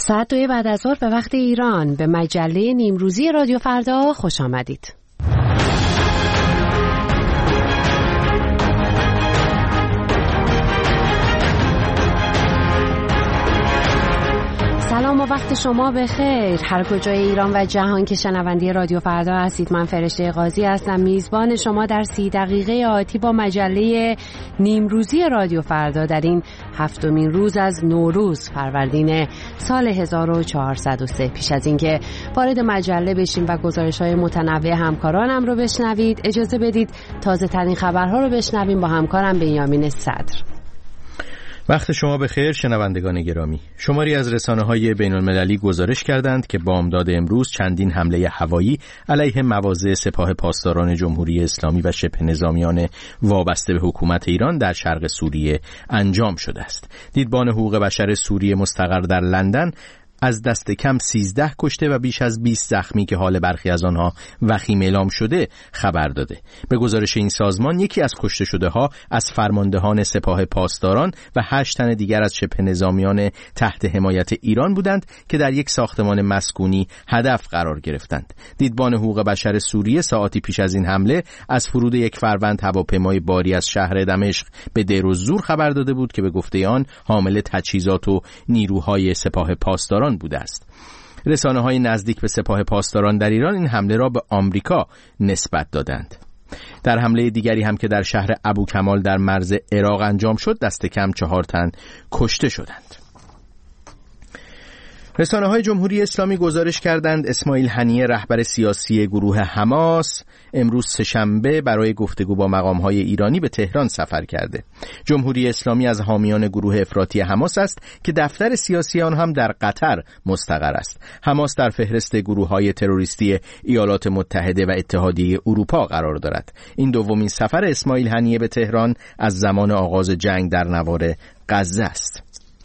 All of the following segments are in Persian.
ساعت 2 بعد از ظهر به وقت ایران به مجله نیمروزی رادیو فردا خوش آمدید. سلام و وقت شما بخیر. هر کجای ایران و جهان که شنونده رادیو فردا هستید، من فرشته قاضی هستم، میزبان شما در 30 دقیقه آتی با مجله نیمروزی رادیو فردا در این 7مین روز از نوروز فروردین سال 1403. پیش از اینکه وارد مجله بشیم و گزارش‌های متنوع همکارانم رو بشنوید، اجازه بدید تازه ترین خبرها رو بشنویم با همکارم بنیامین صدر. وقت شما بخیر شنوندگان گرامی. شماری از رسانه‌های بین‌المللی گزارش کردند که بامداد امروز چندین حمله هوایی علیه مواضع سپاه پاسداران جمهوری اسلامی و شبه نظامیان وابسته به حکومت ایران در شرق سوریه انجام شده است. دیدبان حقوق بشر سوریه مستقر در لندن از دست کم 13 کشته و بیش از 20 زخمی که حال برخی از آنها وخیم اعلام شده خبر داده. به گزارش این سازمان یکی از کشته شده ها از فرماندهان سپاه پاسداران و 8 تن دیگر از شبه نظامیان تحت حمایت ایران بودند که در یک ساختمان مسکونی هدف قرار گرفتند. دیدبان حقوق بشر سوریه ساعاتی پیش از این حمله از فرود یک فروند هواپیمای باری از شهر دمشق به دیر الزور خبر داده بود که به گفته آن حامل تجهیزات و نیروهای سپاه پاسداران بوده است. رسانه‌های نزدیک به سپاه پاسداران در ایران این حمله را به آمریکا نسبت دادند. در حمله دیگری هم که در شهر ابوکمال در مرز عراق انجام شد، دست کم 4 تن کشته شدند. رسانه‌های جمهوری اسلامی گزارش کردند اسماعیل هنیه رهبر سیاسی گروه حماس امروز سه‌شنبه برای گفتگو با مقام‌های ایرانی به تهران سفر کرده. جمهوری اسلامی از حامیان گروه افراطی حماس است که دفتر سیاسی آن هم در قطر مستقر است. حماس در فهرست گروه‌های تروریستی ایالات متحده و اتحادیه اروپا قرار دارد. این دومین سفر اسماعیل هنیه به تهران از زمان آغاز جنگ در نوار غزه است.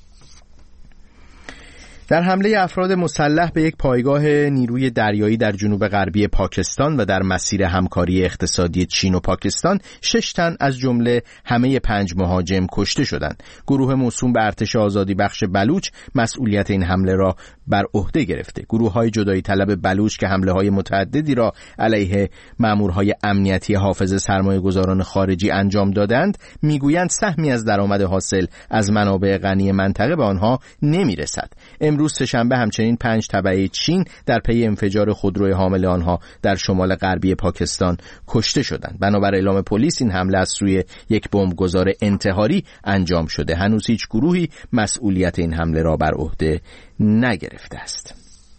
در حمله افراد مسلح به یک پایگاه نیروی دریایی در جنوب غربی پاکستان و در مسیر همکاری اقتصادی چین و پاکستان 6 تن از جمله همه 5 مهاجم کشته شدند. گروه موسوم به ارتش آزادی بخش بلوچ مسئولیت این حمله را بر عهده گرفته. گروه‌های جدایی طلب بلوچ که حمله‌های متعددی را علیه مامورهای امنیتی حافظه سرمایه‌گذاران خارجی انجام دادند، میگویند سهمی از درآمد حاصل از منابع غنی منطقه به آنها نمیرسد. امروز سه‌شنبه همچنین 5 تبعه چین در پی انفجار خودروی حامل آنها در شمال غربی پاکستان کشته شدند. بنابر اعلام پلیس این حمله از سوی یک بمبگذار انتحاری انجام شده. هنوز هیچ گروهی مسئولیت این حمله را بر عهده نگرفته است.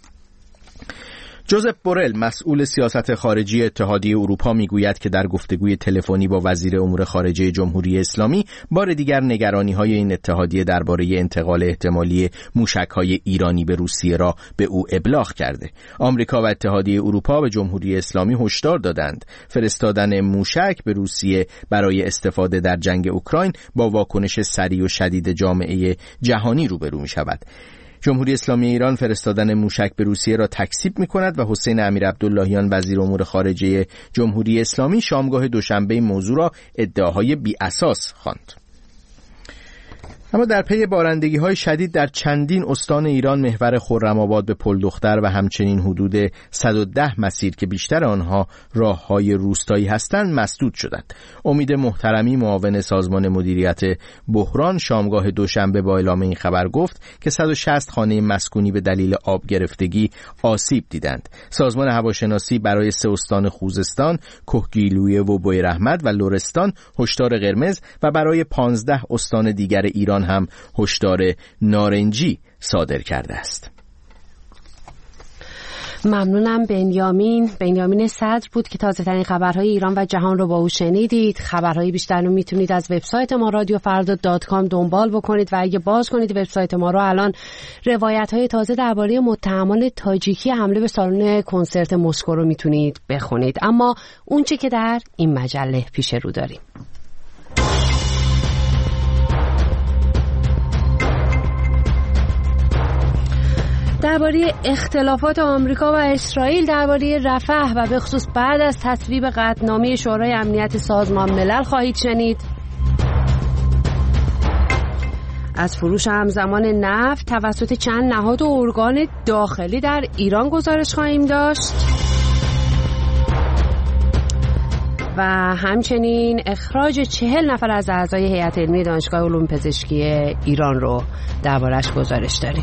جوزپ بورل مسئول سیاست خارجی اتحادیه اروپا میگوید که در گفتگوی تلفنی با وزیر امور خارجه جمهوری اسلامی بار دیگر نگرانی‌های این اتحادیه درباره انتقال احتمالی موشک‌های ایرانی به روسیه را به او ابلاغ کرده. آمریکا و اتحادیه اروپا به جمهوری اسلامی هشدار دادند فرستادن موشک به روسیه برای استفاده در جنگ اوکراین با واکنش سریع و شدید جامعه جهانی روبرو می‌شود. جمهوری اسلامی ایران فرستادن موشک به روسیه را تکذیب می‌کند و حسین امیرعبداللهیان وزیر امور خارجه جمهوری اسلامی شامگاه دوشنبه این موضوع را ادعاهای بی‌اساس خواند. اما در پی بارندگی‌های شدید در چندین استان ایران محور خرم‌آباد به پلدختر و همچنین حدود 110 مسیر که بیشتر آنها راه‌های روستایی هستند مسدود شدند. امید محترمی معاون سازمان مدیریت بحران شامگاه دوشنبه با اعلام این خبر گفت که 160 خانه مسکونی به دلیل آب گرفتگی آسیب دیدند. سازمان هواشناسی برای 3 استان خوزستان، کهگیلویه و بویراحمد و لرستان هشدار قرمز و برای 15 استان دیگر ایران هم هشدار نارنجی صادر کرده است. ممنونم بنیامین صدر بود که تازه ترین خبرهای ایران و جهان رو با او شنیدید. خبرهای بیشتر رو میتونید از وبسایت ما radiofarda.com دنبال بکنید و اگه باز کنید وبسایت ما رو الان روایت‌های تازه درباره متهمان تاجیکی حمله به سالن کنسرت مسکو رو میتونید بخونید. اما اونچه که در این مجله پیش رو داریم درباره اختلافات آمریکا و اسرائیل درباره رفح و به خصوص بعد از تصویب قطعنامه شورای امنیت سازمان ملل خواهید شنید. از فروش همزمان نفت توسط چند نهاد و ارگان داخلی در ایران گزارش خواهیم داشت و همچنین اخراج 40 نفر از اعضای هیئت علمی دانشگاه علوم پزشکی ایران رو دربارش گزارش داریم.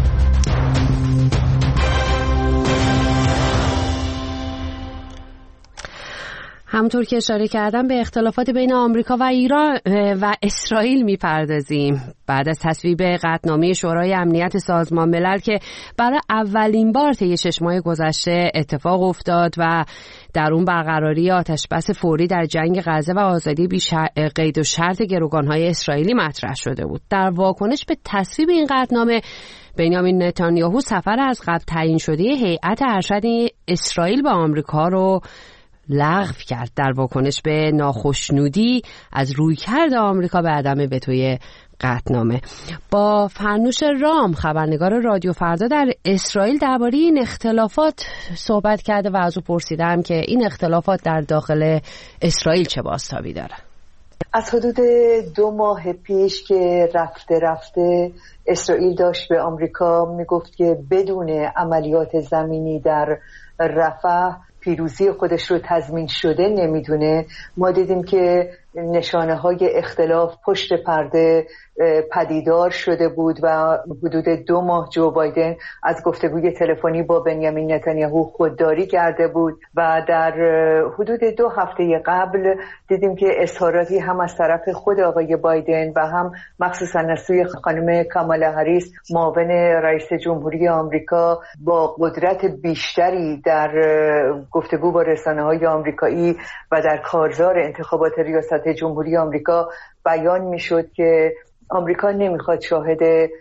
همونطور که اشاره کردم به اختلافات بین آمریکا و ایران و اسرائیل میپردازیم. بعد از تصویب قطعنامه شورای امنیت سازمان ملل که برای اولین بار طی 6 ماه گذشته اتفاق افتاد و در اون برقراری آتشبس فوری در جنگ غزه و آزادی بی قید و شرط گروگان‌های اسرائیلی مطرح شده بود. در واکنش به تصویب این قطعنامه بنیامین نتانیاهو سفر از قبل تعیین شده هیئت ارشد اسرائیل به آمریکا رو لغو کرد در واکنش به ناخشنودی از رویکرد آمریکا به عدم وتوی قطعنامه. با فرنوش رام خبرنگار رادیو فردا در اسرائیل درباره این اختلافات صحبت کرده و از او پرسیدم که این اختلافات در داخل اسرائیل چه بازتابی داره. از حدود 2 ماه پیش که رفته اسرائیل داشت به آمریکا میگفت که بدون عملیات زمینی در رفح پیروزی خودش رو تضمین شده نمیدونه. ما دیدیم که نشانه های اختلاف پشت پرده پدیدار شده بود و حدود 2 ماه جو بایدن از گفتگوی تلفنی با بنیامین نتانیاهو خودداری کرده بود و در حدود 2 هفته قبل دیدیم که اظهاراتی هم از طرف خود آقای بایدن و هم مخصوصا از سوی خانم کامالا هریس معاون رئیس جمهوری آمریکا با قدرت بیشتری در گفتگو با رسانه‌های آمریکایی و در کارزار انتخابات ریاست جمهوری آمریکا بیان میشد که آمریکا نمیخواد شاهد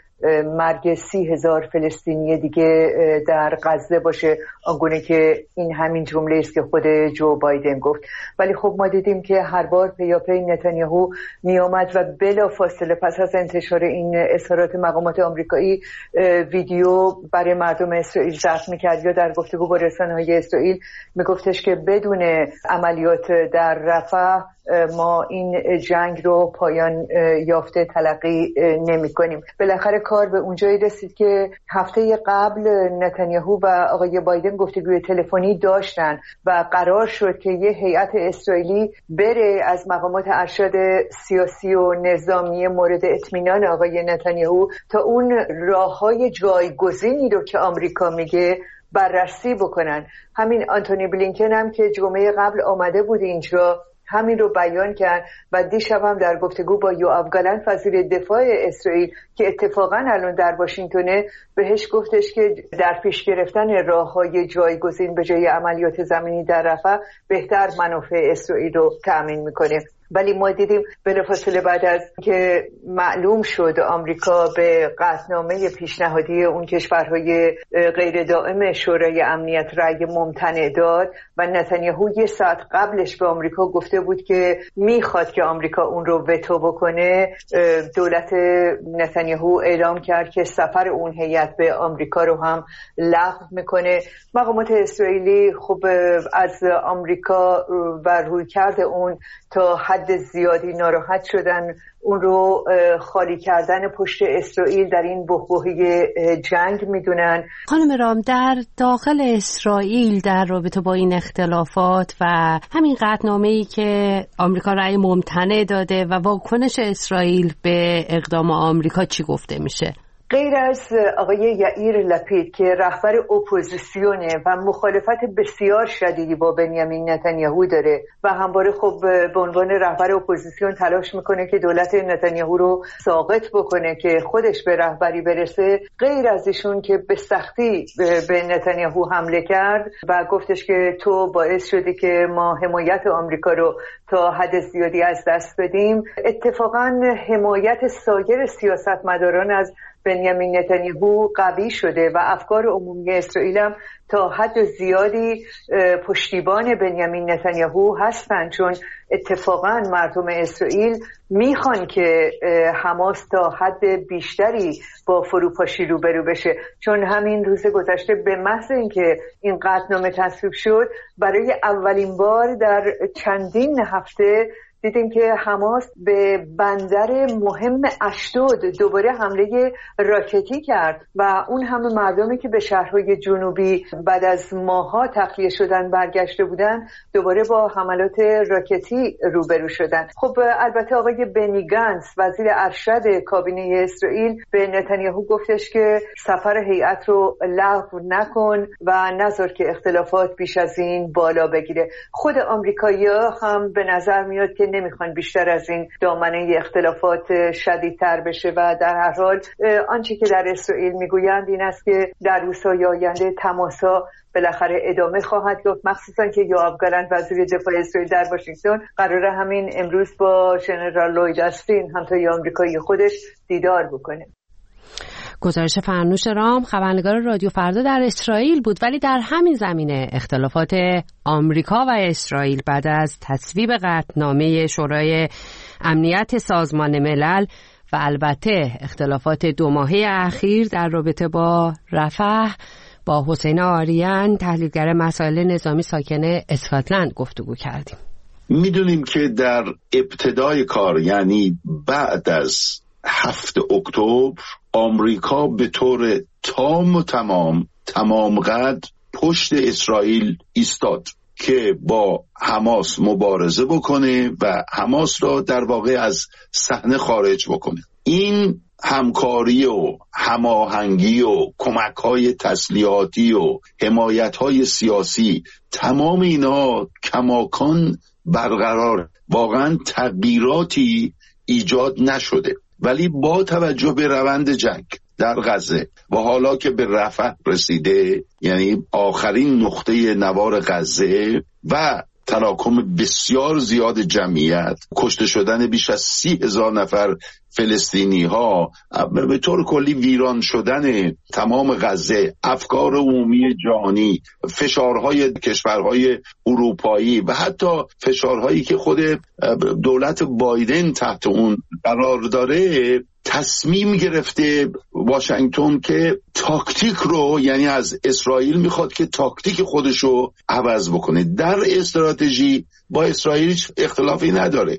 مرگ 30,000 فلسطینی دیگه در غزه باشه، آنگونه که این همین جمله است که خود جو بایدن گفت. ولی خب ما دیدیم که هر بار پیاپی نتانیاهو می آمد و بلافاصله پس از انتشار این اظهارات مقامات آمریکایی ویدیو برای مردم اسرائیل ضبط می‌کرد یا در گفتگو با رسانه‌های اسرائیل میگفتش که بدون عملیات در رفح ما این جنگ رو پایان یافته تلقی نمی کنیم. بالاخره کار به اونجایی رسید که هفته قبل نتانیاهو و آقای بایدن گفتگوی تلفنی داشتن و قرار شد که یه هیئت اسرائیلی بره از مقامات ارشد سیاسی و نظامی مورد اطمینان آقای نتانیاهو تا اون راههای جایگزینی رو که آمریکا میگه بررسی بکنن. همین آنتونی بلینکن هم که جمعه قبل آمده بود اینجا همین رو بیان کرد و دیشب هم در گفتگو با یوآف گالنت وزیر دفاع اسرائیل که اتفاقا الان در واشنگتن بهش گفتش که در پیش گرفتن راههای جایگزین به جای عملیات زمینی در رفح بهتر منافع اسرائیل رو تأمین میکنه. ولی ما دیدیم بلافاصله بعد از که معلوم شد آمریکا به قطعنامه پیشنهادی اون کشورهای غیر دائم شورای امنیت رأی ممتنع داد و نتانیاهو 1 ساعت قبلش به آمریکا گفته بود که میخواد که آمریکا اون رو وتو بکنه، دولت نتانیاهو اعلام کرد که سفر اون هیئت به آمریکا رو هم لغو میکنه. مقامات اسرائیلی خب از آمریکا و رویکرد اون تا حد زیادی ناراحت شدن، اون رو خالی کردن پشت اسرائیل در این بحبوحه جنگ میدونن. خانم رام، در داخل اسرائیل در رابطه با این اختلافات و همین قطعنامه‌ای که آمریکا رأی ممتنع داده و واکنش اسرائیل به اقدام آمریکا چی گفته میشه؟ غیر از آقای یائیر لپید که رهبر اپوزیسیونه و مخالفت بسیار شدیدی با بنیامین نتانیاهو داره و همواره خب به عنوان رهبر اپوزیسیون تلاش میکنه که دولت نتانیاهو رو ساقط بکنه که خودش به رهبری برسه، غیر از ایشون که به سختی به نتانیاهو حمله کرد و گفتش که تو باعث شدی که ما حمایت آمریکا رو تا حد زیادی از دست بدیم، اتفاقا حمایت سایر سیاستمداران از بنیامین نتانیاهو قوی شده و افکار عمومی اسرائیل هم تا حد زیادی پشتیبان بنیامین نتانیاهو هستند، چون اتفاقا مردم اسرائیل میخوان که حماس تا حد بیشتری با فروپاشی روبرو بشه، چون همین روز گذشته به محض اینکه این قطعنامه تصویب شد برای اولین بار در چندین هفته دیدیم که حماس به بندر مهم اشدود دوباره حمله راکتی کرد و اون همه مردمی که به شهرهای جنوبی بعد از ماه‌ها تخلیه شدن برگشته بودن دوباره با حملات راکتی روبرو شدن. خب البته آقای بنی گنتس وزیر ارشد کابینه اسرائیل به نتانیاهو گفتش که سفر هیئت رو لغو نکن و نذار که اختلافات بیش از این بالا بگیره. خود آمریکایی‌ها هم به نظر میاد که نمیخوان بیشتر از این دامنه اختلافات شدیدتر بشه و در هر حال آنچه که در اسرائیل میگویند این است که در روزهای آینده تماس‌ها بالاخره ادامه خواهد یافت، مخصوصا که یوآف گالنت وزیر دفاع اسرائیل در واشنگتن قراره همین امروز با ژنرال لوید استین همتای آمریکایی خودش دیدار بکنه. گزارش فرنوش رام خبرنگار رادیو فردا در اسرائیل بود. ولی در همین زمینه اختلافات آمریکا و اسرائیل بعد از تصویب قطعنامه شورای امنیت سازمان ملل و البته اختلافات 2 ماهه اخیر در رابطه با رفح با حسین آریان تحلیلگر مسائل نظامی ساکن اسکاتلند گفتگو کردیم. میدونیم که در ابتدای کار یعنی بعد از 7 اکتبر آمریکا به طور تام و تمام قد پشت اسرائیل ایستاد که با حماس مبارزه بکنه و حماس را در واقع از صحنه خارج بکنه. این همکاری و هماهنگی و کمک‌های تسلیحاتی و حمایت‌های سیاسی تمام اینا کماکان برقرار، واقعا تغییراتی ایجاد نشده. ولی با توجه به روند جنگ در غزه و حالا که به رفح رسیده، یعنی آخرین نقطه نوار غزه و تراکم بسیار زیاد جمعیت، کشته شدن بیش از 30,000 نفر فلسطینی ها، به طور کلی ویران شدن تمام غزه، افکار عمومی جهانی، فشارهای کشورهای اروپایی و حتی فشارهایی که خود دولت بایدن تحت اون قرار داره، تصمیم گرفته واشنگتن که تاکتیک رو، یعنی از اسرائیل میخواد که تاکتیک خودشو عوض بکنه. در استراتژی با اسرائیل اختلافی نداره،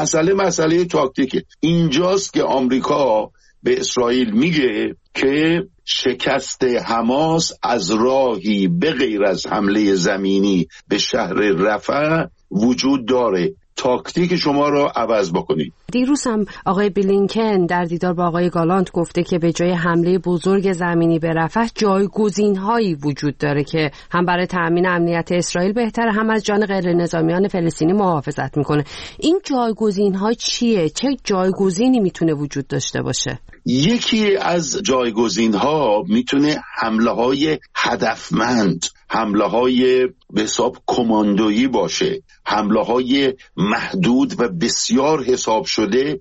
مسئله تاکتیکه. اینجاست که آمریکا به اسرائیل میگه که شکست حماس از راهی به غیر از حمله زمینی به شهر رفح وجود داره، تاکتیک شما رو عوض بکنید. دیروز هم آقای بلینکن در دیدار با آقای گالانت گفته که به جای حمله بزرگ زمینی به رفح جایگزین‌هایی وجود داره که هم برای تأمین امنیت اسرائیل بهتره، هم از جان غیر نظامیان فلسطینی محافظت میکنه. این جایگزین‌ها چیه؟ چه جایگزینی میتونه وجود داشته باشه؟ یکی از جایگزین‌ها میتونه حمله‌های هدفمند، حمله‌های به حساب کماندویی باشه، حمله‌های محدود و بسیار حساب شده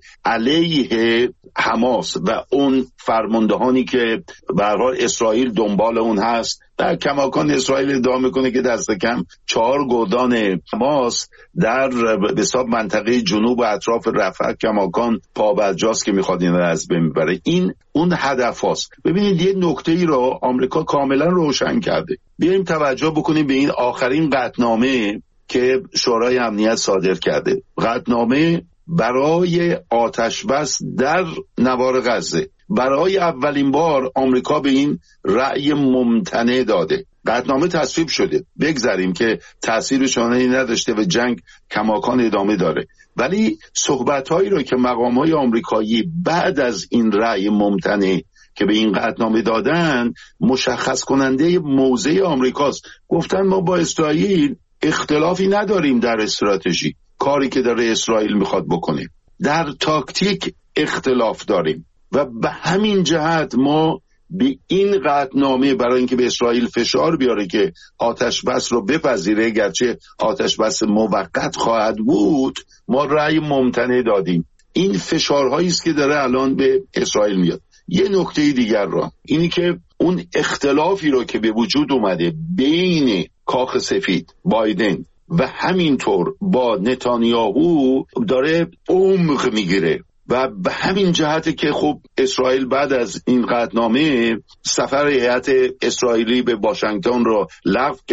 علیه حماس و اون فرماندهانی که به هر حال اسرائیل دنبال اون هست. در کماکان اسرائیل ادعا میکنه که دست کم 4 گودان حماس در به حساب منطقه جنوب و اطراف رفح کماکان پابرجاست که میخواد این رو از بین ببره. این اون هدف هاست. ببینید یه نکته ای رو آمریکا کاملا روشن کرده. بیاییم توجه بکنیم به این آخرین قطعنامه که شورای امنیت صادر کرده. قطعنامه برای آتشبس در نوار غزه. برای اولین بار آمریکا به این رأی ممتنع داده. قطعنامه تصویب شده، بگذاریم که تأثیر چندانی نداشته و جنگ کماکان ادامه داره، ولی صحبت‌هایی رو که مقام‌های آمریکایی بعد از این رأی ممتنع که به این قطعنامه دادن مشخص کننده موضع آمریکاست. گفتن ما با اسرائیل اختلافی نداریم در استراتژی، کاری که داره اسرائیل میخواد بکنه، در تاکتیک اختلاف داریم و به همین جهت ما به این قطعنامه برای اینکه به اسرائیل فشار بیاره که آتش بس رو بپذیره، گرچه آتش بس موقت خواهد بود، ما رأی ممتنع دادیم. این فشارهایی است که داره الان به اسرائیل میاد. یه نکته دیگر رو، اینی که اون اختلافی رو که به وجود اومده بین کاخ سفید بایدن و همینطور با نتانیاهو داره عمق میگیره و به همین جهته که خب اسرائیل بعد از این قطعنامه سفر هیئت اسرائیلی به واشنگتن رو لغو کرد.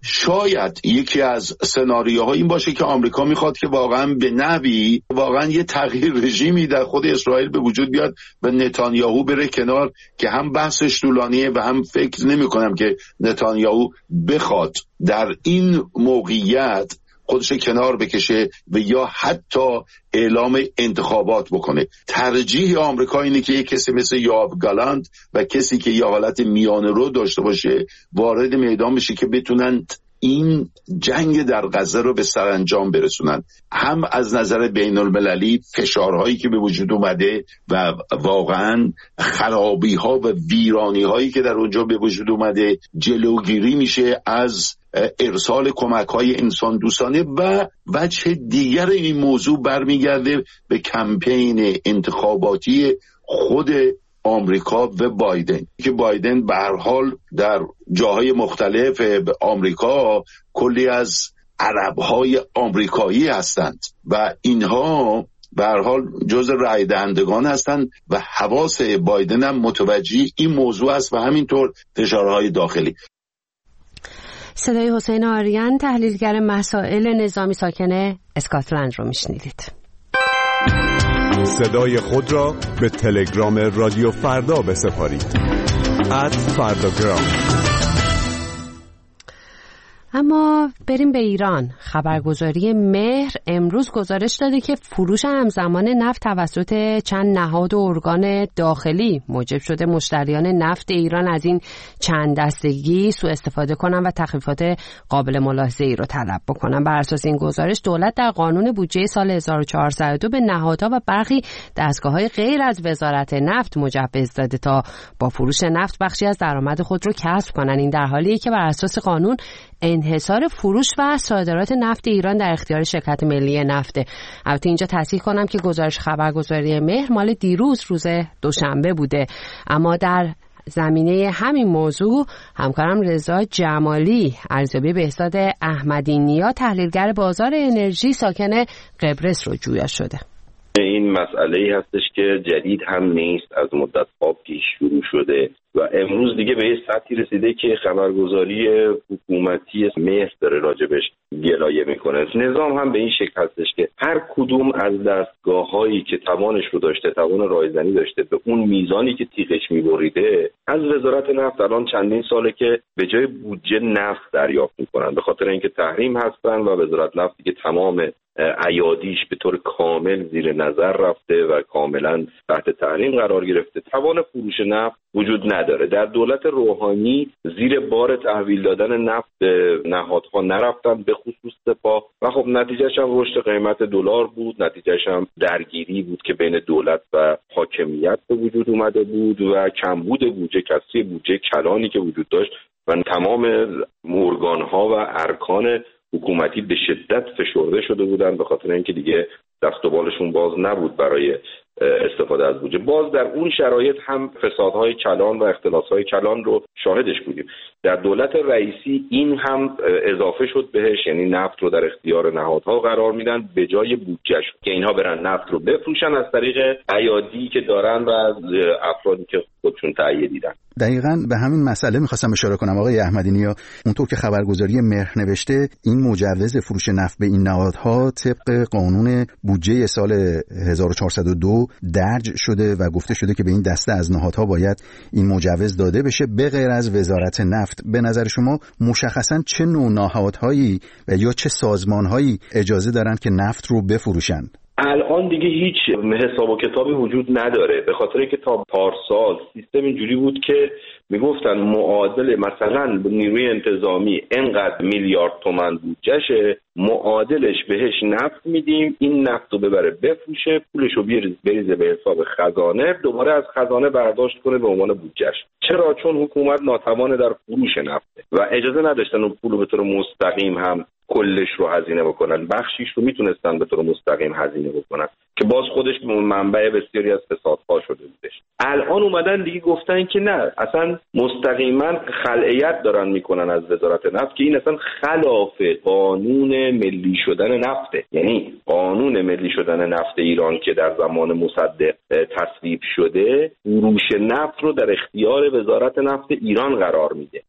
شاید یکی از سناریوها این باشه که آمریکا میخواد که واقعا به نحوی واقعا یه تغییر رژیمی در خود اسرائیل به وجود بیاد و نتانیاهو بره کنار، که هم بحثش طولانیه و هم فکر نمی کنم که نتانیاهو بخواد در این موقعیت خودش کنار بکشه و یا حتی اعلام انتخابات بکنه. ترجیح آمریکا اینه که یک کسی مثل یوآف گالانت و کسی که یه حالت میانه رو داشته باشه وارد میدان بشه که بتونن این جنگ در غزه رو به سرانجام برسونن. هم از نظر بین المللی فشارهایی که به وجود اومده و واقعا خرابی ها و ویرانی هایی که در اونجا به وجود اومده جلوگیری میشه از ارسال کمک های انسان دوستانه. و وجه دیگر این موضوع برمیگرده به کمپین انتخاباتی خود آمریکا و بایدن، که بایدن به هر حال در جاهای مختلف آمریکا کلی از عربهای آمریکایی هستند و اینها به هر حال جز رای دهندگان هستند و حواس بایدن هم متوجه این موضوع است و همینطور فشارهای داخلی. صدای حسین آریان، تحلیلگر مسائل نظامی ساکن اسکاتلند رو میشنیدید. صدای خود را به تلگرام رادیو فردا بسپارید @فرداگرام. اما بریم به ایران. خبرگزاری مهر امروز گزارش داده که فروش همزمان نفت توسط چند نهاد و ارگان داخلی موجب شده مشتریان نفت ایران از این چند دستگی سوء استفاده کنن و تخفیفات قابل ملاحظه ای رو طلب بکنن. بر اساس این گزارش دولت در قانون بودجه سال 1402 به نهادها و برخی دستگاه‌های غیر از وزارت نفت مجوز داده تا با فروش نفت بخشی از درآمد خود رو کسب کنن. این در حالیه که بر اساس قانون انحصار فروش و صادرات نفت ایران در اختیار شرکت ملی نفته. البته اینجا تصحیح کنم که گزارش خبرگزاری مهر مال دیروز روز دوشنبه بوده. اما در زمینه همین موضوع همکارم رضا جمالی ارزیابی بهزاد احمدی‌نیا تحلیلگر بازار انرژی ساکن قبرس رو جویا شده. این مسئله هستش که جدید هم نیست، از مدت‌ها پیش شروع شده و امروز دیگه به یه سطحی رسیده که خبرگزاری حکومتی مهر داره راجبش گلایه میکنه. نظام هم به این شکل هستش که هر کدوم از دستگاه‌هایی که توانش رو داشته، توان رایزنی داشته، به اون میزانی که تیغش میبریده، از وزارت نفت الان چندین ساله که به جای بودجه نفت دریافت میکنن، به خاطر اینکه تحریم هستن و وزارت نفت که تمام ایادیش به طور کامل زیر نظر رفته و کاملا تحت تحریم قرار گرفته، توان فروش نفت وجود نداره. در دولت روحانی زیر بار تحویل دادن نفت نهادها نرفتن، به خصوص سپاه، و خب نتیجهش هم رشد قیمت دلار بود، نتیجهش هم درگیری بود که بین دولت و حاکمیت به وجود اومده بود و کمبود بودجه، کسری بودجه کلانی که وجود داشت و تمام ارگان‌ها و ارکان حکومتی به شدت فشرده شده بودن به خاطر اینکه دیگه دست و بالشون باز نبود برای استفاده از بودجه. باز در اون شرایط هم فسادهای کلان و اختلاسهای کلان رو شاهدش بودیم. در دولت رئیسی این هم اضافه شد بهش، یعنی نفت رو در اختیار نهادها قرار میدن به جای بودجهش که اینها برن نفت رو بفروشن از طریق ایادی که دارن و از افرادی که خودشون تأیید دیدن. دقیقاً به همین مسئله می‌خواستم اشاره کنم آقای احمدی‌نیا. اونطور که خبرگزاری مهر نوشته، این مجوز فروش نفت به این نهادها طبق قانون بودجه سال 1402 درج شده و گفته شده که به این دسته از نهادها باید این مجوز داده بشه به غیر از وزارت نفت. به نظر شما مشخصاً چه نوع نهادهایی و یا چه سازمانهایی اجازه دارند که نفت رو بفروشند؟ الان دیگه هیچ حساب و کتابی وجود نداره، به خاطر اینکه تا پارسال سیستم اینجوری بود که میگفتن معادل مثلا نیروی انتظامی انقدر میلیارد تومان بودجهشه، معادلش بهش نفت میدیم، این نفت رو ببره بفروشه، پولش رو بریزه به حساب خزانه، دوباره از خزانه برداشت کنه به عنوان بودجهش. چرا؟ چون حکومت ناتوان در فروش نفته و اجازه نداشتن اون پول رو به طور مستقیم هم کلش رو هزینه بکنن، بخشیش رو میتونستن به طور مستقیم هزینه بکنن که باز خودش منبع بسیاری از فسادها شده بودش. الان اومدن دیگه گفتن که نه، اصلا مستقیما خلعیت دارن میکنن از وزارت نفت که این اصلا خلاف قانون ملی شدن نفته. یعنی قانون ملی شدن نفت ایران که در زمان مصدق تصویب شده، فروش نفت رو در اختیار وزارت نفت ایران قرار میده. حتی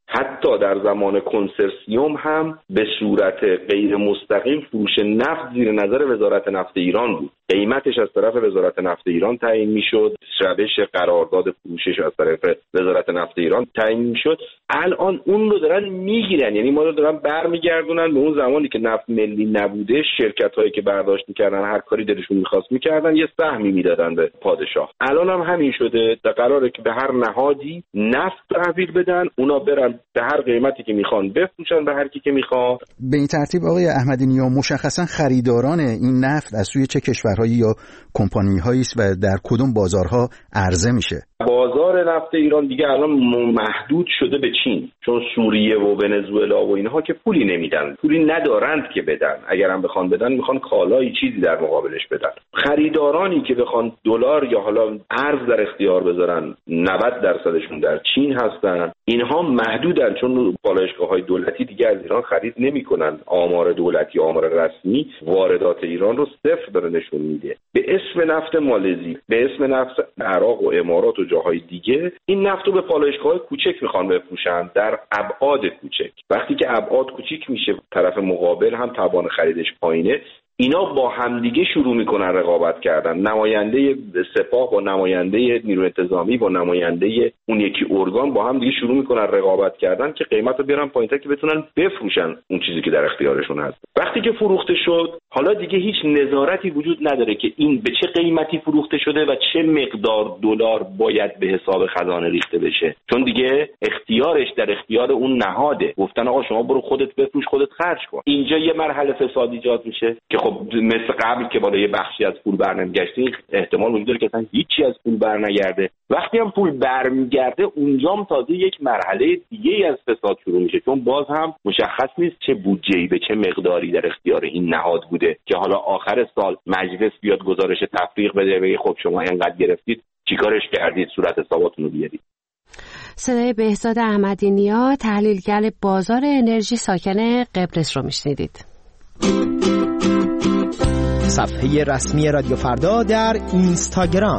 حتی در زمان کنسرسیوم هم به صورت غیر مستقیم فروش نفت زیر نظر وزارت نفت ایران بود. قیمتش از طرف وزارت نفت ایران تعیین میشد، روش قرارداد فروشش از طرف وزارت نفت ایران تعیین میشد. الان اون رو دارن میگیرن، یعنی ما رو دارن برمیگردونن به اون زمانی که نفت ملی نبوده. شرکت هایی که برداشت میکردن هر کاری دلشون میخواست میکردن، یه سهمی میدادن به پادشاه. الان هم همین شده، در قراره که به هر نهادی نفت تحویل بدن، اونا برن به هر قیمتی که میخوان بفروشن به هر کی که میخواد. به این ترتیب آقای احمدی نیا، مشخصا خریداران این نفت از سوی چه کشورهایی یا کمپانی‌هایی است و در کدوم بازارها عرضه میشه؟ بازار نفت ایران دیگه الان محدود شده به چین، چون سوریه و ونزوئلا و اینها که پولی نمیدن، پولی ندارند که بدن. اگرم بخوان بدن میخوان کالایی چیزی در مقابلش بدن. خریدارانی که بخوان دلار یا حالا ارز در اختیار بذارن 90% در چین هستن. اینها محدودن چون پالایشگاه‌های دولتی دیگه از ایران خرید نمی‌کنن. آمار دولتی، آمار رسمی واردات ایران رو صفر داره نشون میده. به اسم نفت مالزی، به اسم نفت عراق و امارات و جاهای دیگه این نفت رو به پالایشگاه‌های کوچک میخوان بفروشن در ابعاد کوچک. وقتی که ابعاد کوچیک میشه، طرف مقابل هم توان خریدش پایینه، اینا با همدیگه شروع میکنن رقابت کردن. نماینده سپاه با نماینده نیروی انتظامی با نماینده اون یکی ارگان با هم دیگه شروع میکنن رقابت کردن که قیمت رو بیارن پایین‌تر که بتونن بفروشن اون چیزی که در اختیارشون هست. وقتی که فروخته شد، حالا دیگه هیچ نظارتی وجود نداره که این به چه قیمتی فروخته شده و چه مقدار دلار باید به حساب خزانه ریخته بشه، چون دیگه اختیارش در اختیار اون نهاده. گفتن آقا شما برو خودت بفروش، خودت خرج کن. اینجا یه مرحله فساد ایجاد میشه که خب مثل قبل که بالا یه بخشی از پول برنمیگشته، احتمال وجود داره که اصلا هیچی از پول برنگرده. وقتی هم پول برمیگرده، اونجام تازه یک مرحله دیگه از فساد شروع میشه، چون باز هم مشخص نیست چه بودجه‌ای به چه مقداری در اختیار این نهاد بوده که حالا آخر سال مجلس بیاد گزارش تفریق بده بگه خب شما اینقدر گرفتید، چیکارش کردید، صورت حساباتون رو بیارید. صدای بهزاد احمدی نیا، تحلیلگر بازار انرژی ساکن قبرس رو میشنیدید. صفحه رسمی رادیو فردا در اینستاگرام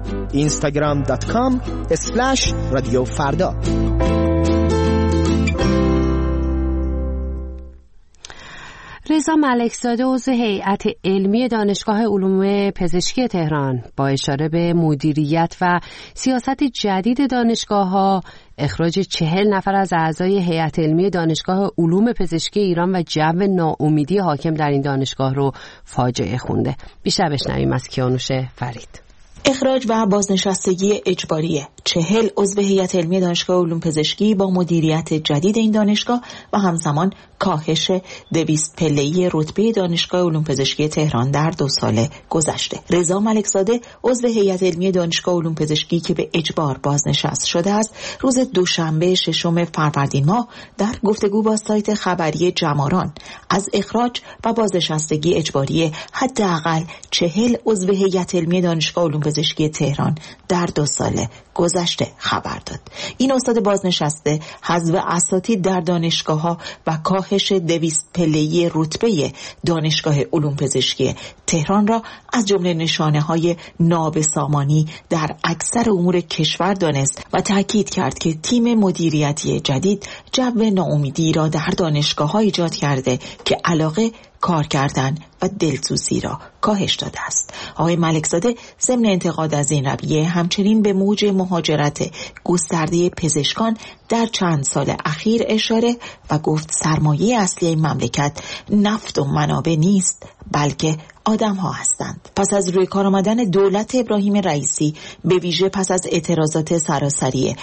instagram.com/رادیوفردا. رضا ملکزاده عضو هیئت علمی دانشگاه علوم پزشکی تهران با اشاره به مدیریت و سیاست جدید دانشگاه‌ها، اخراج 40 نفر از اعضای هیئت علمی دانشگاه علوم پزشکی ایران و جو ناامیدی حاکم در این دانشگاه رو فاجعه خونده. بیشتر بشنویم از کیانوش فرید. اخراج و بازنشستگی اجباری 40 عضو هیئت علمی دانشگاه علوم پزشکی با مدیریت جدید این دانشگاه و همزمان کاهش 200 پله‌ای رتبه دانشگاه علوم پزشکی تهران در 2 سال گذشته. رضا ملکزاده عضو هیئت علمی دانشگاه علوم پزشکی که به اجبار بازنشست شده است، روز دوشنبه 6 فروردین ماه در گفتگو با سایت خبری جماران از اخراج و بازنشستگی اجباری حداقل 40 عضو هیئت علمی دانشگاه علوم پزشکی تهران در 2 سال گذشته خبر داد. این استاد بازنشسته حذف اساتید در دانشگاه‌ها و کاهش 200 پله‌ای رتبه دانشگاه علوم پزشکی تهران را از جمله نشانه‌های نابسامانی در اکثر امور کشور دانست و تاکید کرد که تیم مدیریتی جدید جو ناامیدی را در دانشگاه‌ها ایجاد کرده که علاقه کار کردن و دلسوزی را کاهش داده است. آقای ملکزاده ضمن انتقاد از این رویه همچنین به موج مهاجرت گسترده پزشکان در چند سال اخیر اشاره و گفت سرمایه اصلی این مملکت نفت و منابع نیست بلکه آدم ها هستند. پس از روی کار آمدن دولت ابراهیم رئیسی، به ویژه پس از اعتراضات سراسری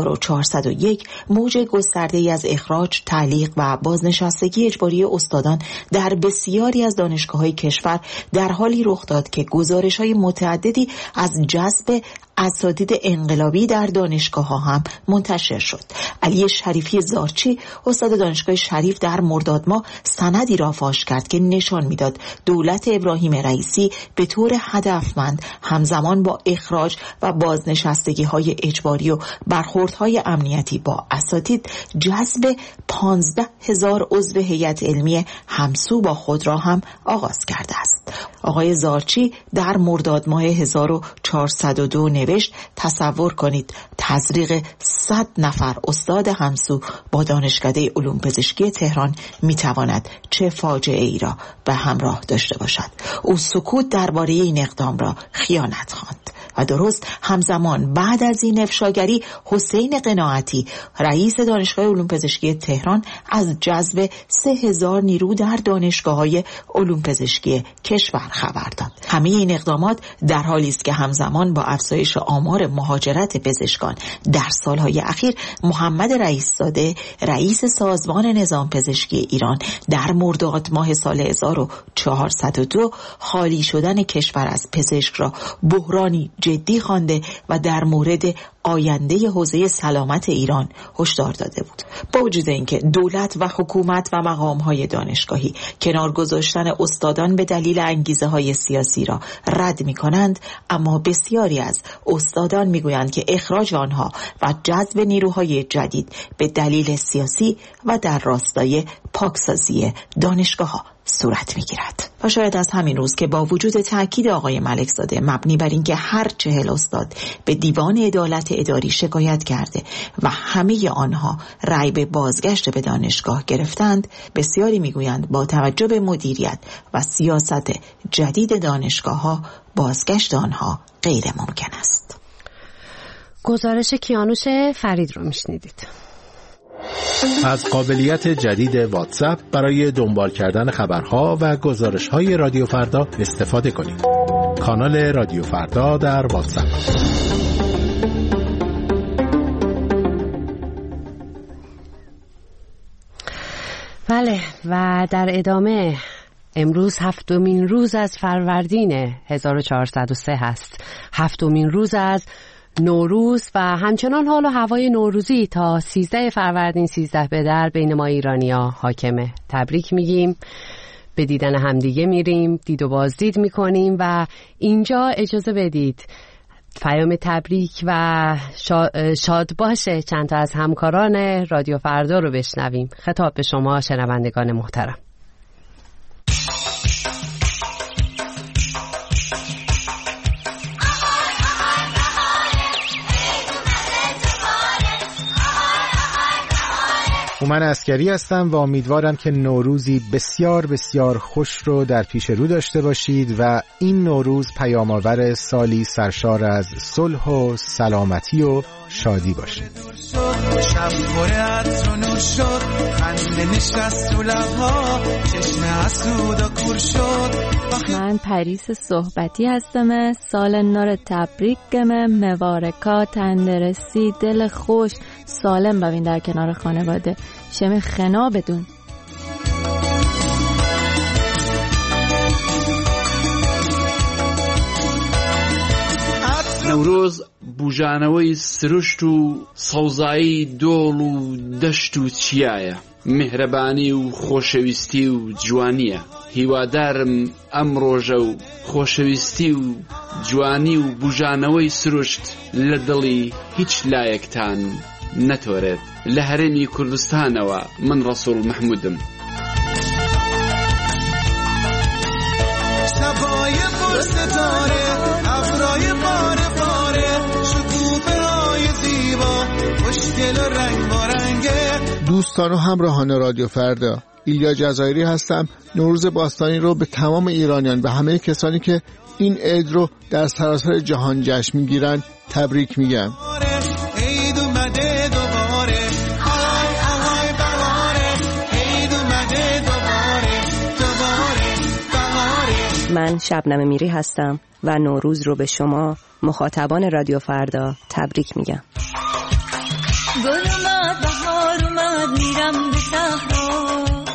1401، موج گسترده‌ای از اخراج، تعلیق و بازنشستگی اجباری استادان در بسیاری از دانشگاه‌های کشور در حالی رخ داد که گزارش‌های متعددی از جذب اساتید انقلابی در دانشگاه‌ها هم منتشر شد. علی شریفی زارچی استاد دانشگاه شریف در مرداد ماه سندی را فاش کرد که نشان می‌داد دولت ابراهیم ابراهیم رئیسی به طور هدفمند همزمان با اخراج و بازنشستگی‌های اجباری و برخوردهای امنیتی با اساتید جذب 15,000 عضو هیئت علمی همسو با خود را هم آغاز کرده است. آقای زارچی در مرداد ماه 1402 نوشت: تصور کنید تزریق 100 نفر استاد همسو با دانشکده علوم پزشکی تهران میتواند چه فاجعه ای را به همراه داشته باشد. او سکوت درباره این اقدام را خیانت خواند و درست همزمان بعد از این افشاگری حسین قناعتی رئیس دانشگاه علوم پزشکی تهران از جذب 3,000 نیرو در دانشگاه‌های علوم پزشکی کشور خبر داد. همه این اقدامات در حالی است که همزمان با افزایش آمار مهاجرت پزشکان در سالهای اخیر محمد رئیس‌زاده رئیس سازمان نظام پزشکی ایران در مرداد ماه سال 1402 خالی شدن کشور از پزشک را بحرانی جدی خوانده و در مورد آینده حوزه سلامت ایران هشدار داده بود. با وجود اینکه دولت و حکومت و مقام‌های دانشگاهی کنار گذاشتن استادان به دلیل انگیزه‌های سیاسی را رد می‌کنند، اما بسیاری از استادان می‌گویند که اخراج آنها و جذب نیروهای جدید به دلیل سیاسی و در راستای پاکسازی دانشگاه‌ها صورت می‌گیرد. و شاید از همین روز که با وجود تأکید آقای ملکزاده مبنی بر اینکه هر 40 استاد به دیوان عدالت اداری شکایت کرده و همه آنها رأی به بازگشت به دانشگاه گرفتند، بسیاری میگویند با توجه به مدیریت و سیاست جدید دانشگاه‌ها بازگشت آنها غیر ممکن است. گزارش کیانوش فرید رو میشنیدید. از قابلیت جدید واتساپ برای دنبال کردن خبرها و گزارش‌های رادیو فردا استفاده کنید. کانال رادیو فردا در واتساپ. بله، و در ادامه امروز 7مین روز از فروردین 1403 هست. 7مین روز از نوروز و همچنان حال و هوای نوروزی تا 13 فروردین 13 به در بین ما ایرانی‌ها حاکمه. تبریک میگیم، به دیدن همدیگه میریم، دید و بازدید میکنیم و اینجا اجازه بدید پیام تبریک و شاد باشه چند تا از همکاران رادیو فردا رو بشنویم. خطاب به شما شنوندگان محترم. من اسکری هستم و امیدوارم که نوروزی بسیار بسیار خوش رو در پیش رو داشته باشید و این نوروز پیام‌آور سالی سرشار از صلح و سلامتی و شادی باشه. شب پر عطر و نور شد، خنده نشست تو لب‌ها، چشم حسود و کور شد. من پریس صحبتی هستم. سال نو تبریک گمه، مبارکا، تندرستی، دل خوش، سالم ببین در کنار خانواده، شم خنا بدون. نوروز بوژانەوەی سروشت و سەوزایی دۆڵ و دەشت و چیایە، میهرەبانی و خۆشەویستی و جوانیە. هیوادارم ئەم ڕۆژە و خۆشەویستی و جوانی و بوژانەوەی سروشت لە دڵی هیچ لایەکتان نەتۆرێت. لە هەرێمی کوردستانەوە من ڕەسوڵ محمودم. شبای پرستاره ابرای پاره پاره شکوفه‌های زیبا خوشگل و رنگ بارنگه. دوستان و همراهان رادیو فردا، ایلیا جزایری هستم. نوروز باستانی رو به تمام ایرانیان و همه کسانی که این عید رو در سراسر جهان جشن میگیرن تبریک میگم. من شبنم میری هستم و نوروز رو به شما مخاطبان رادیو فردا تبریک میگم. گل اومد، بهار اومد، میرم به صحرا.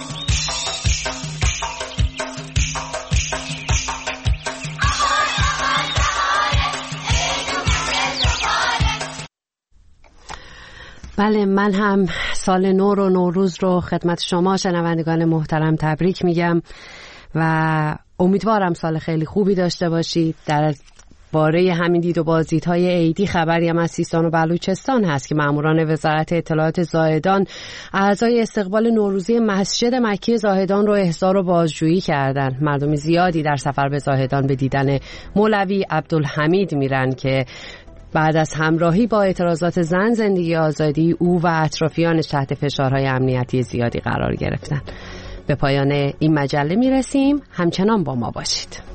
بله، من هم سال نو و نوروز رو خدمت شما شنوندگان محترم تبریک میگم و امیدوارم سال خیلی خوبی داشته باشید. در باره همین دید و بازدیدهای عیدی خبری هم از سیستان و بلوچستان هست که ماموران وزارت اطلاعات زاهدان اعضای استقبال نوروزی مسجد مکی زاهدان رو احضار و بازجویی کردند. مردم زیادی در سفر به زاهدان به دیدن مولوی عبدالحمید میرن که بعد از همراهی با اعتراضات زن زندگی آزادی او و اطرافیانش تحت فشارهای امنیتی زیادی قرار گرفتن. به پایان این مجله میرسیم. همچنان با ما باشید.